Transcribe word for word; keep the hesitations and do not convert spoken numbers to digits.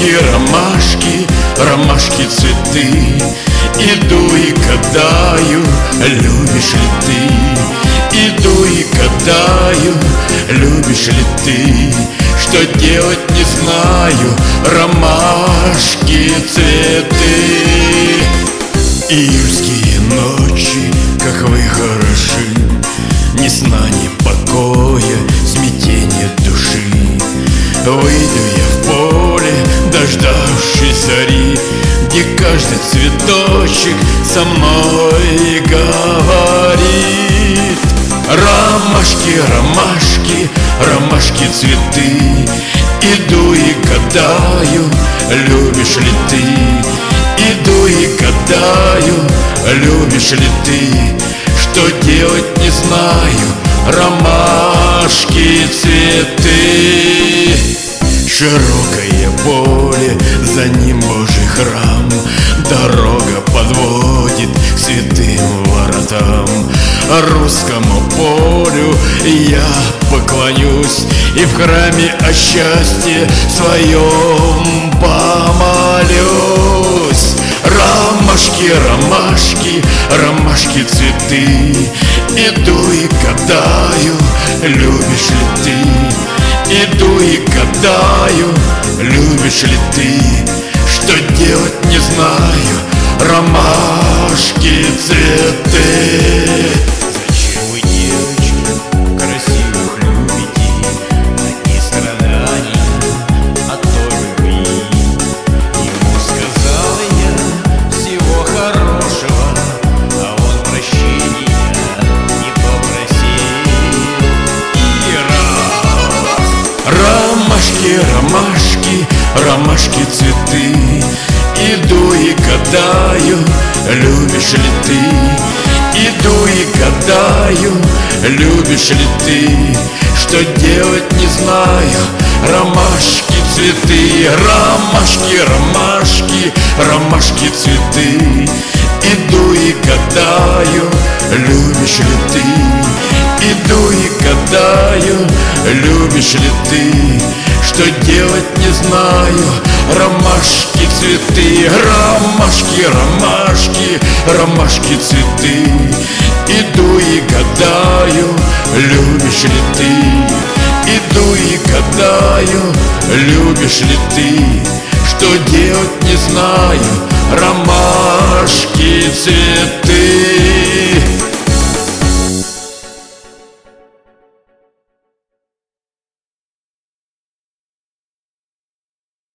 Ромашки, ромашки, ромашки цветы. Иду и гадаю, любишь ли ты? Иду и гадаю, любишь ли ты? Что делать не знаю, ромашки, цветы. Июльские ночи, как вы хороши, ни сна, ни покоя, смятение души. Выйду я в поле, дождавшись зари, где каждый цветочек со мной говорит. Ромашки, ромашки, ромашки цветы. Иду и гадаю, любишь ли ты? Иду и гадаю, любишь ли ты? Что делать не знаю, ромашки, цветы. Широкое поле, за ним Божий храм, дорога подводит к святым воротам. Русскому полю я поклонюсь и в храме о счастье своем помолюсь. Ромашки, ромашки, ромашки цветы. Иду и гадаю, любишь ли ты? Иду и гадаю, любишь ли ты? Что делать не знаю, ромашки, цветы. Зачем вы, девочек, красивых любите? Одни страдания от той любви. Ему сказала я всего хорошего, а он прощения не попросил. И раз. Ромашки, ромашки, ромашки цветы. Иду и гадаю, любишь ли ты? Иду и гадаю, любишь ли ты? Что делать не знаю, ромашки, цветы. Ромашки, ромашки, ромашки цветы. Иду и гадаю, любишь ли ты? Иду и гадаю, любишь ли ты? Что делать не знаю, ромашки, цветы. Ромашки, ромашки, ромашки цветы. Иду и гадаю, любишь ли ты? Иду и гадаю, любишь ли ты? Что делать не знаю, ромашки, цветы.